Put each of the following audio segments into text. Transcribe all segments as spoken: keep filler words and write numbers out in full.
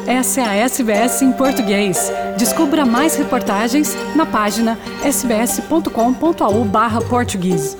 essa é a S B S em português. Descubra mais reportagens na página s b s ponto com ponto a u barra português.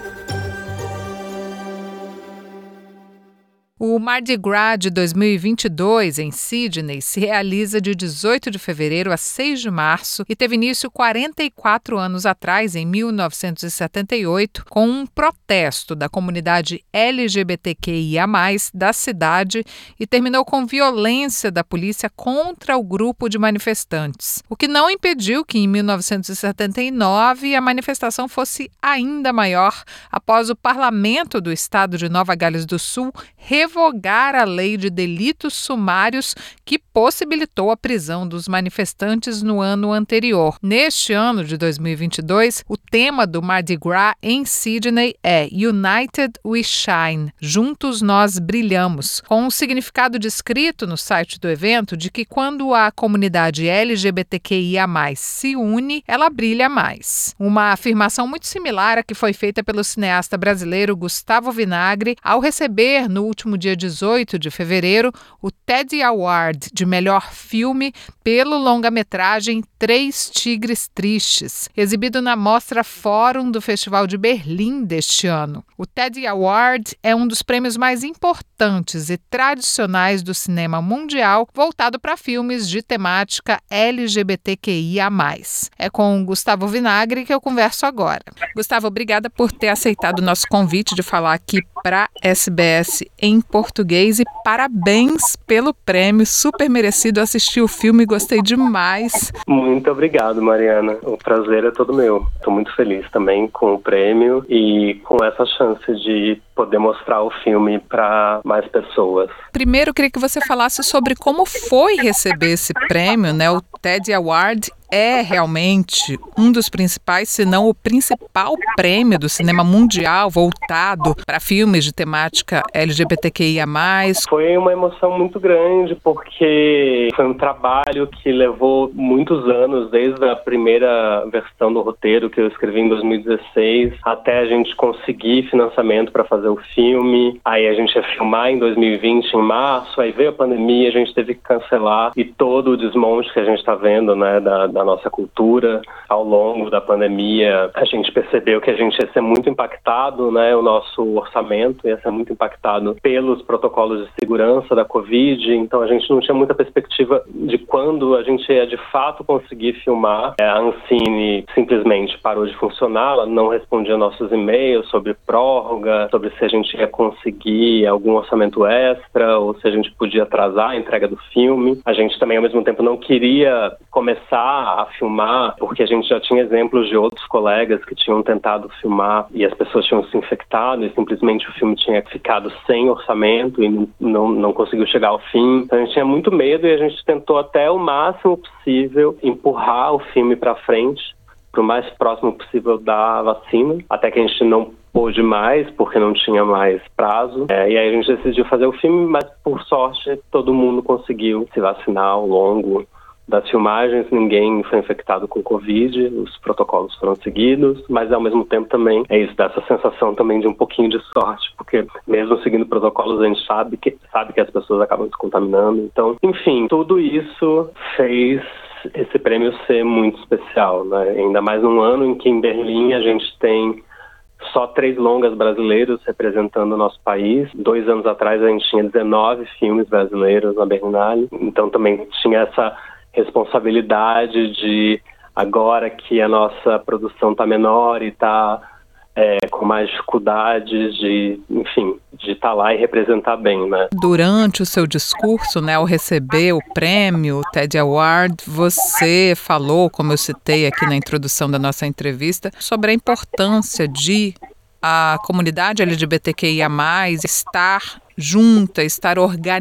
O Mardi Gras de dois mil e vinte e dois, em Sydney, se realiza de dezoito de fevereiro a seis de março e teve início quarenta e quatro anos atrás, em mil novecentos e setenta e oito, com um protesto da comunidade L G B T Q I A mais, da cidade e terminou com violência da polícia contra o grupo de manifestantes, o que não impediu que, em mil novecentos e setenta e nove, a manifestação fosse ainda maior após o parlamento do estado de Nova Gales do Sul revogar a lei de delitos sumários que possibilitou a prisão dos manifestantes no ano anterior. Neste ano de dois mil e vinte e dois, o tema do Mardi Gras em Sydney é United We Shine, Juntos Nós Brilhamos, com um significado descrito no site do evento de que quando a comunidade L G B T Q I A mais, se une, ela brilha mais. Uma afirmação muito similar à que foi feita pelo cineasta brasileiro Gustavo Vinagre ao receber no último dia dezoito de fevereiro, o Teddy Award de melhor filme pelo longa-metragem Três Tigres Tristes, exibido na Mostra Fórum do Festival de Berlim deste ano. O Teddy Award é um dos prêmios mais importantes e tradicionais do cinema mundial, voltado para filmes de temática L G B T Q I A mais. É com Gustavo Vinagre que eu converso agora. Gustavo, obrigada por ter aceitado o nosso convite de falar aqui para S B S em português e parabéns pelo prêmio, super merecido. Assisti o filme e gostei demais. Muito obrigado, Mariana. O prazer é todo meu. Estou muito feliz também com o prêmio e com essa chance de poder mostrar o filme para mais pessoas. Primeiro, eu queria que você falasse sobre como foi receber esse prêmio, né? O Teddy Award é realmente um dos principais, se não o principal prêmio do cinema mundial voltado para filmes de temática L G B T Q I A mais. Foi uma emoção muito grande porque foi um trabalho que levou muitos anos, desde a primeira versão do roteiro que eu escrevi em dois mil e dezesseis, até a gente conseguir financiamento para fazer o filme. Aí a gente ia filmar em dois mil e vinte, em março, aí veio a pandemia, a gente teve que cancelar e todo o desmonte que a gente está vendo, né, da, da nossa cultura ao longo da pandemia, a gente percebeu que a gente ia ser muito impactado, né, o nosso orçamento ia ser muito impactado pelos protocolos de segurança da Covid, então a gente não tinha muita perspectiva de quando a gente ia de fato conseguir filmar. A Ancine simplesmente parou de funcionar, ela não respondia nossos e-mails sobre prórroga, sobre se a gente ia conseguir algum orçamento extra ou se a gente podia atrasar a entrega do filme. A gente também, ao mesmo tempo, não queria começar a filmar porque a gente já tinha exemplos de outros colegas que tinham tentado filmar e as pessoas tinham se infectado e simplesmente o filme tinha ficado sem orçamento e não, não conseguiu chegar ao fim. Então a gente tinha muito medo e a gente tentou até o máximo possível empurrar o filme para frente, para o mais próximo possível da vacina, até que a gente não pôde mais, porque não tinha mais prazo. É, e aí a gente decidiu fazer o filme, mas por sorte todo mundo conseguiu se vacinar ao longo das filmagens, ninguém foi infectado com Covid, os protocolos foram seguidos, mas ao mesmo tempo também é isso, dá essa sensação também de um pouquinho de sorte, porque mesmo seguindo protocolos a gente sabe que, sabe que as pessoas acabam se contaminando. Então, enfim, tudo isso fez esse prêmio ser muito especial, né? Ainda mais num ano em que em Berlim a gente tem só três longas brasileiros representando o nosso país. Dois anos atrás a gente tinha dezenove filmes brasileiros na Berlinale, então também tinha essa responsabilidade de, agora que a nossa produção está menor e está é, com mais dificuldades de, enfim, de estar tá lá e representar bem, né? Durante o seu discurso, né, ao receber o prêmio, o Teddy Award, você falou, como eu citei aqui na introdução da nossa entrevista, sobre a importância de a comunidade L G B T Q I A mais, estar junta, estar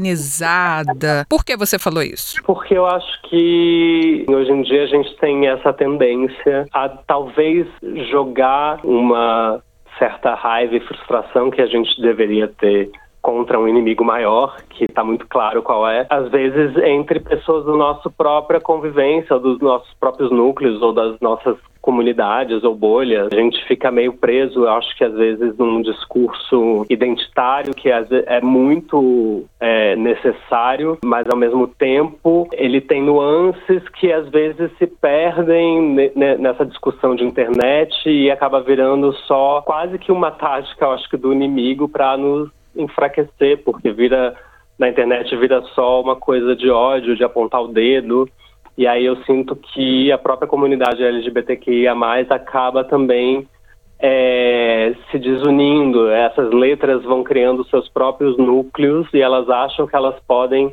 organizada. Por que você falou isso? Porque eu acho que hoje em dia a gente tem essa tendência a talvez jogar uma certa raiva e frustração que a gente deveria ter contra um inimigo maior, que está muito claro qual é, às vezes entre pessoas da nossa própria convivência, ou dos nossos próprios núcleos, ou das nossas comunidades ou bolhas. A gente fica meio preso, eu acho que às vezes, num discurso identitário que às vezes é muito é, necessário, mas ao mesmo tempo ele tem nuances que às vezes se perdem nessa discussão de internet e acaba virando só quase que uma tática, eu acho que, do inimigo para nos enfraquecer, porque vira na internet vira só uma coisa de ódio, de apontar o dedo. E aí eu sinto que a própria comunidade L G B T Q I A mais, acaba também é, se desunindo. Essas letras vão criando seus próprios núcleos e elas acham que elas podem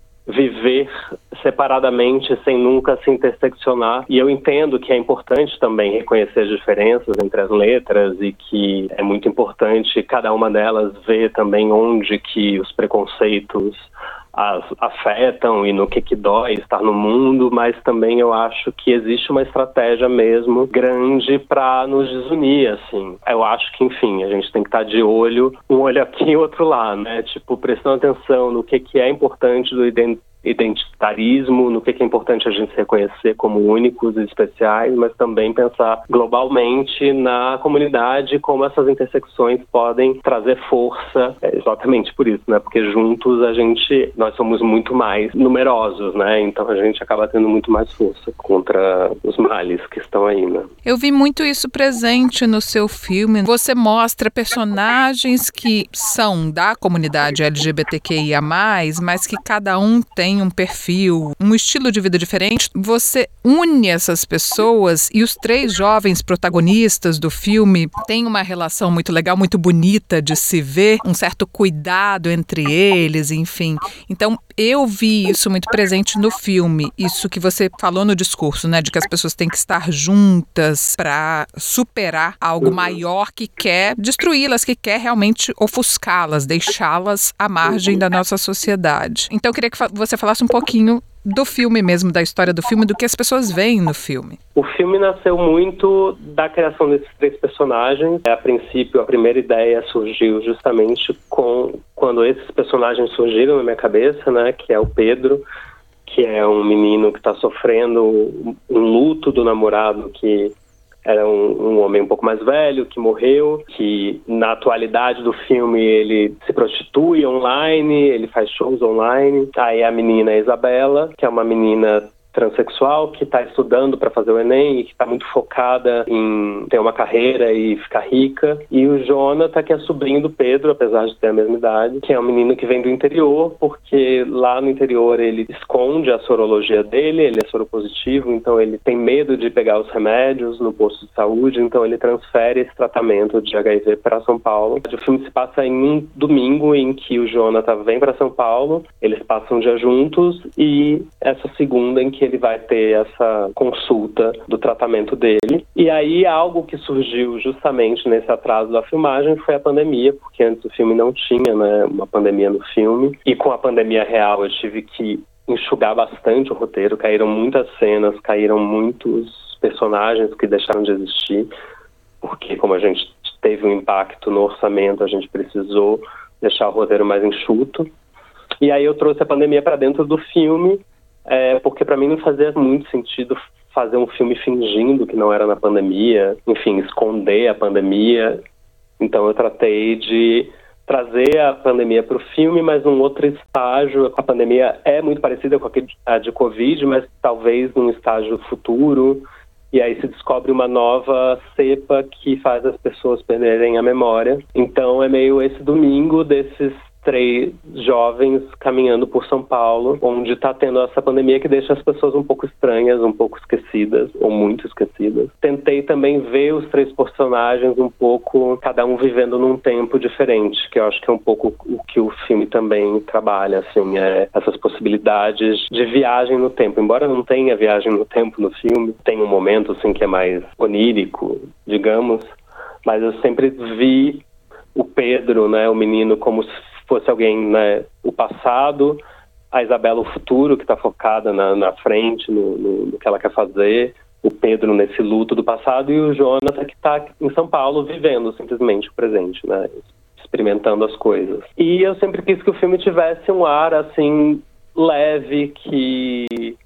viver separadamente sem nunca se interseccionar. E eu entendo que é importante também reconhecer as diferenças entre as letras e que é muito importante cada uma delas ver também onde que os preconceitos as afetam e no que que dói estar no mundo, mas também eu acho que existe uma estratégia mesmo grande para nos desunir, assim. Eu acho que, enfim, a gente tem que estar de olho, um olho aqui e outro lá, né? Tipo, prestando atenção no que que é importante do identitarismo, no que que é importante a gente se reconhecer como únicos e especiais, mas também pensar globalmente na comunidade, como essas intersecções podem trazer força, é exatamente por isso, né? Porque juntos a gente, nós somos muito mais numerosos, né? Então a gente acaba tendo muito mais força contra os males que estão aí, né? Eu vi muito isso presente no seu filme. Você mostra personagens que são da comunidade L G B T Q I A mais, mas que cada um tem um perfil, um estilo de vida diferente. Você une essas pessoas e os três jovens protagonistas do filme têm uma relação muito legal, muito bonita de se ver, um certo cuidado entre eles, enfim. Então, eu vi isso muito presente no filme, isso que você falou no discurso, né, de que as pessoas têm que estar juntas para superar algo maior que quer destruí-las, que quer realmente ofuscá-las, deixá-las à margem da nossa sociedade. Então, eu queria que você falasse um pouquinho do filme mesmo, da história do filme, do que as pessoas veem no filme. O filme nasceu muito da criação desses três personagens. A princípio, a primeira ideia surgiu justamente com quando esses personagens surgiram na minha cabeça, né, que é o Pedro, que é um menino que está sofrendo um luto do namorado que era um, um homem um pouco mais velho, que morreu, que na atualidade do filme ele se prostitui online, ele faz shows online. Aí a menina é Isabela, que é uma menina transexual que está estudando para fazer o Enem e que está muito focada em ter uma carreira e ficar rica. E o Jonathan, que é sobrinho do Pedro, apesar de ter a mesma idade, que é um menino que vem do interior, porque lá no interior ele esconde a sorologia dele, ele é soropositivo, então ele tem medo de pegar os remédios no posto de saúde, então ele transfere esse tratamento de H I V para São Paulo. O filme se passa em um domingo em que o Jonathan vem para São Paulo, eles passam um dia juntos, e essa segunda em que ele vai ter essa consulta do tratamento dele. E aí algo que surgiu justamente nesse atraso da filmagem foi a pandemia, porque antes o filme não tinha, né, uma pandemia no filme. E com a pandemia real eu tive que enxugar bastante o roteiro, caíram muitas cenas, caíram muitos personagens que deixaram de existir, porque como a gente teve um impacto no orçamento, a gente precisou deixar o roteiro mais enxuto. E aí eu trouxe a pandemia para dentro do filme, É, porque para mim não fazia muito sentido fazer um filme fingindo que não era na pandemia, enfim, esconder a pandemia. Então eu tratei de trazer a pandemia para o filme, mas num outro estágio. A pandemia é muito parecida com a de Covid, mas talvez num estágio futuro, e aí se descobre uma nova cepa que faz as pessoas perderem a memória. Então é meio esse domingo desses três jovens caminhando por São Paulo, onde está tendo essa pandemia que deixa as pessoas um pouco estranhas, um pouco esquecidas, ou muito esquecidas. Tentei também ver os três personagens um pouco, cada um vivendo num tempo diferente, que eu acho que é um pouco o que o filme também trabalha, assim, é essas possibilidades de viagem no tempo. Embora não tenha viagem no tempo no filme, tem um momento, assim, que é mais onírico, digamos, mas eu sempre vi o Pedro, né, o menino, como se fosse alguém, né, o passado, a Isabela o futuro, que está focada na, na frente, no, no, no que ela quer fazer, o Pedro nesse luto do passado, e o Jonathan que está em São Paulo vivendo simplesmente o presente, né, experimentando as coisas. E eu sempre quis que o filme tivesse um ar, assim, leve, que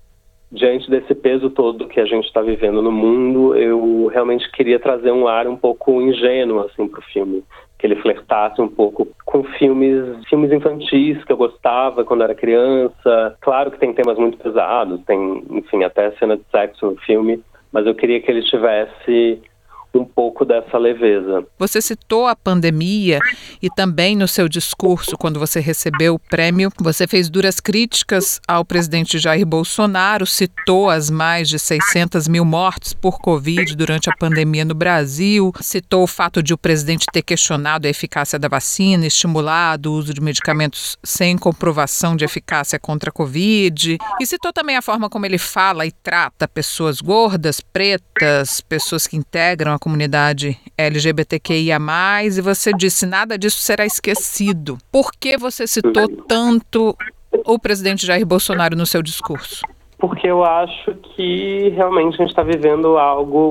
diante desse peso todo que a gente está vivendo no mundo, eu realmente queria trazer um ar um pouco ingênuo assim, para o filme. Que ele flertasse um pouco com filmes, filmes infantis que eu gostava quando era criança. Claro que tem temas muito pesados, tem, enfim, até cena de sexo no filme, mas eu queria que ele tivesse um pouco dessa leveza. Você citou a pandemia e também no seu discurso, quando você recebeu o prêmio, você fez duras críticas ao presidente Jair Bolsonaro, citou as mais de seiscentas mil mortes por Covid durante a pandemia no Brasil, citou o fato de o presidente ter questionado a eficácia da vacina, estimulado o uso de medicamentos sem comprovação de eficácia contra a Covid, e citou também a forma como ele fala e trata pessoas gordas, pretas, pessoas que integram a comunidade L G B T Q I A mais, e você disse, nada disso será esquecido. Por que você citou tanto o presidente Jair Bolsonaro no seu discurso? Porque eu acho que realmente a gente está vivendo algo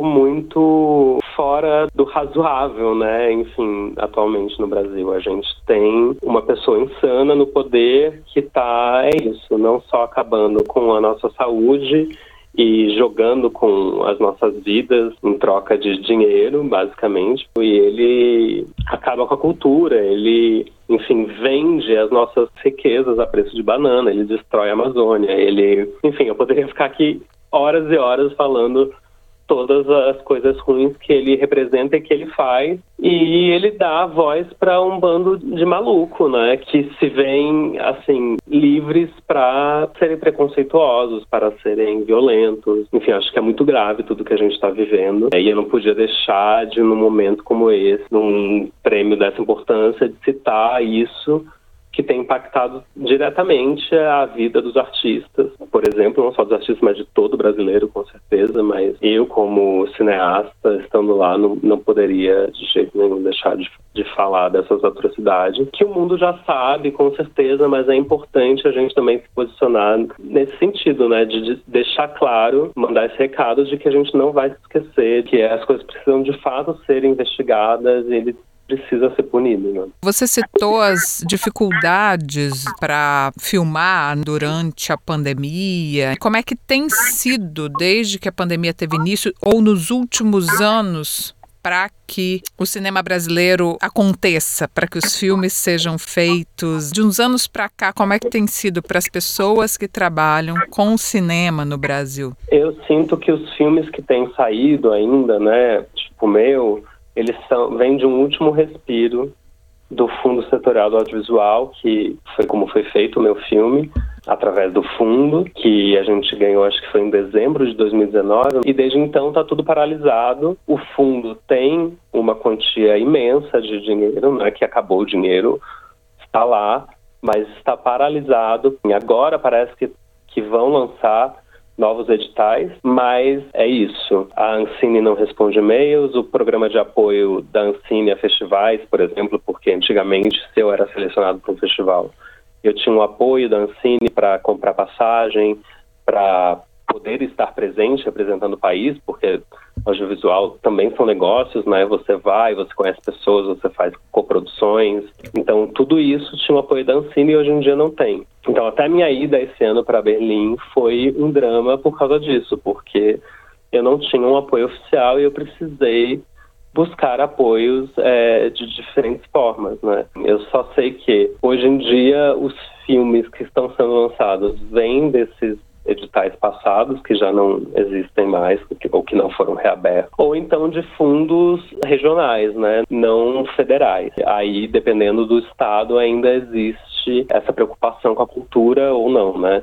muito fora do razoável, né? Enfim, atualmente no Brasil a gente tem uma pessoa insana no poder que está, é isso, não só acabando com a nossa saúde e jogando com as nossas vidas em troca de dinheiro, basicamente. E ele acaba com a cultura, ele, enfim, vende as nossas riquezas a preço de banana, ele destrói a Amazônia, ele... Enfim, eu poderia ficar aqui horas e horas falando todas as coisas ruins que ele representa e que ele faz, e ele dá voz para um bando de maluco, né, que se veem, assim, livres para serem preconceituosos, para serem violentos. Enfim, acho que é muito grave tudo que a gente está vivendo, e eu não podia deixar de, num momento como esse, num prêmio dessa importância, de citar isso, que tem impactado diretamente a vida dos artistas, por exemplo, não só dos artistas, mas de todo brasileiro, com certeza, mas eu, como cineasta, estando lá, não, não poderia de jeito nenhum deixar de, de falar dessas atrocidades, que o mundo já sabe, com certeza, mas é importante a gente também se posicionar nesse sentido, né, de, de deixar claro, mandar esse recado de que a gente não vai se esquecer, que as coisas precisam de fato ser investigadas e eles precisa ser punido, né? Você citou as dificuldades para filmar durante a pandemia. Como é que tem sido, desde que a pandemia teve início, ou nos últimos anos, para que o cinema brasileiro aconteça, para que os filmes sejam feitos? De uns anos para cá, como é que tem sido para as pessoas que trabalham com o cinema no Brasil? Eu sinto que os filmes que têm saído ainda, né, tipo o meu, eles são, vêm de um último respiro do Fundo Setorial do Audiovisual, que foi como foi feito o meu filme, através do fundo, que a gente ganhou, acho que foi em dezembro de dois mil e dezenove, e desde então está tudo paralisado. O fundo tem uma quantia imensa de dinheiro, né, que acabou o dinheiro, está lá, mas está paralisado. E agora parece que, que vão lançar novos editais, mas é isso. A Ancine não responde e-mails, o programa de apoio da Ancine a festivais, por exemplo, porque antigamente, se eu era selecionado para um festival, eu tinha um apoio da Ancine para comprar passagem, para poder estar presente representando o país, porque audiovisual também são negócios, né? Você vai, você conhece pessoas, você faz coproduções. Então, tudo isso tinha o apoio da Ancine e hoje em dia não tem. Então, até minha ida esse ano para Berlim foi um drama por causa disso, porque eu não tinha um apoio oficial e eu precisei buscar apoios é, de diferentes formas, né? Eu só sei que, hoje em dia, os filmes que estão sendo lançados vêm desses editais passados, que já não existem mais, ou que não foram reabertos, ou então de fundos regionais, né, não federais. Aí, dependendo do estado, ainda existe essa preocupação com a cultura ou não, né?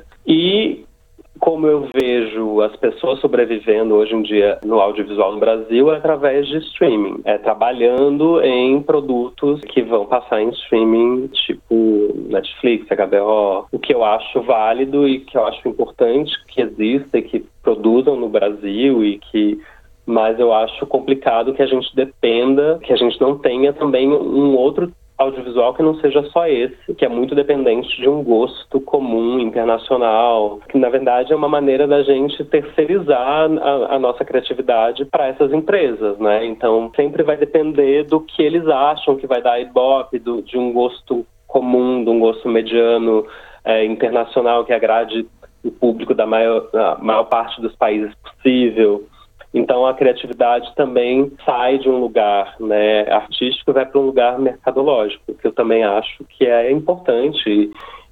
E como eu vejo as pessoas sobrevivendo hoje em dia no audiovisual no Brasil é através de streaming, é trabalhando em produtos que vão passar em streaming, tipo Netflix, H B O, o que eu acho válido e que eu acho importante que exista e que produzam no Brasil e que... Mas eu acho complicado que a gente dependa, que a gente não tenha também um outro audiovisual que não seja só esse, que é muito dependente de um gosto comum, internacional, que na verdade é uma maneira da gente terceirizar a, a nossa criatividade para essas empresas, né? Então sempre vai depender do que eles acham que vai dar Ibope, do, de um gosto comum, de um gosto mediano, é, internacional, que agrade o público da maior, da maior parte dos países possível. Então, a criatividade também sai de um lugar, né, artístico e vai para um lugar mercadológico, que eu também acho que é importante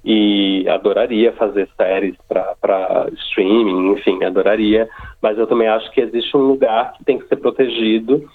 e adoraria fazer séries para streaming, enfim, adoraria, mas eu também acho que existe um lugar que tem que ser protegido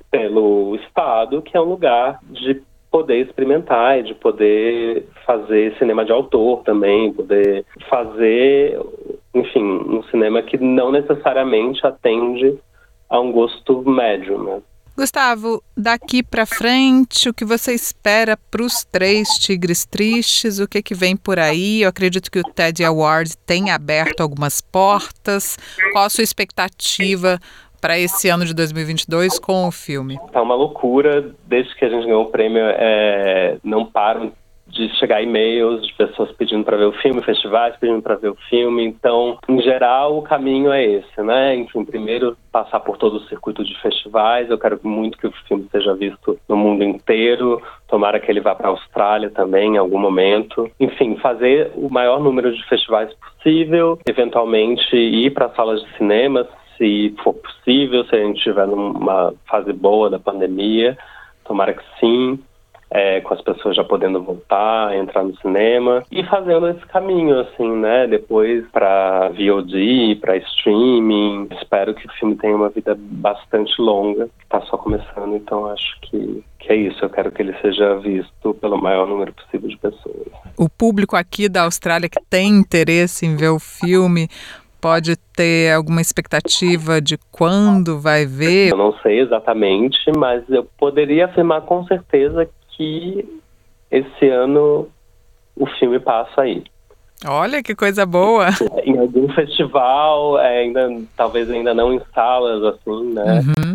pelo Estado, que é um lugar de poder experimentar e de poder fazer cinema de autor também, poder fazer, enfim, um cinema que não necessariamente atende a um gosto médio, né? Gustavo, daqui para frente, o que você espera para os três Tigres Tristes? O que que vem por aí? Eu acredito que o TED Awards tem aberto algumas portas. Qual a sua expectativa para esse ano de dois mil e vinte e dois com o filme? Tá uma loucura. Desde que a gente ganhou o prêmio, é, não param de chegar e-mails de pessoas pedindo para ver o filme, festivais pedindo para ver o filme. Então, em geral, o caminho é esse, né? Enfim, primeiro, passar por todo o circuito de festivais. Eu quero muito que o filme seja visto no mundo inteiro. Tomara que ele vá para a Austrália também, em algum momento. Enfim, fazer o maior número de festivais possível. Eventualmente, ir para salas de cinema, se for possível, se a gente estiver numa fase boa da pandemia. Tomara que sim. É, com as pessoas já podendo voltar, entrar no cinema e fazendo esse caminho, assim, né? Depois para V O D, para streaming. Espero que o filme tenha uma vida bastante longa. Está só começando, então acho que, que é isso. Eu quero que ele seja visto pelo maior número possível de pessoas. O público aqui da Austrália que tem interesse em ver o filme pode ter alguma expectativa de quando vai ver? Eu não sei exatamente, mas eu poderia afirmar com certeza que esse ano o filme passa aí. Olha que coisa boa! Em algum festival, é, ainda, talvez ainda não em salas, assim, né? Uhum.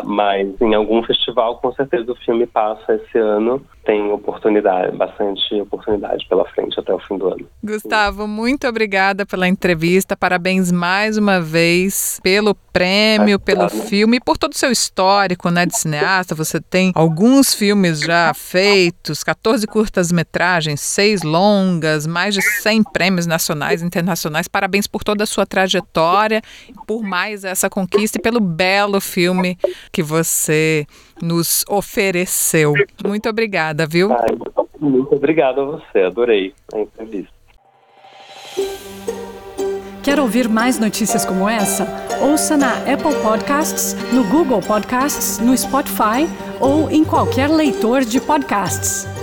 Mas em algum festival, com certeza, o filme passa esse ano. Tem oportunidade, bastante oportunidade pela frente até o fim do ano. Gustavo, muito obrigada pela entrevista. Parabéns mais uma vez pelo prêmio, é, pelo claro. filme e por todo o seu histórico, né, de cineasta. Você tem alguns filmes já feitos, catorze curtas-metragens, seis longas, mais de cem prêmios nacionais e internacionais. Parabéns por toda a sua trajetória, por mais essa conquista e pelo belo filme que você nos ofereceu. Muito obrigada, viu? Ai, muito obrigado a você, adorei a entrevista. Quer ouvir mais notícias como essa? Ouça na Apple Podcasts, no Google Podcasts, no Spotify ou em qualquer leitor de podcasts.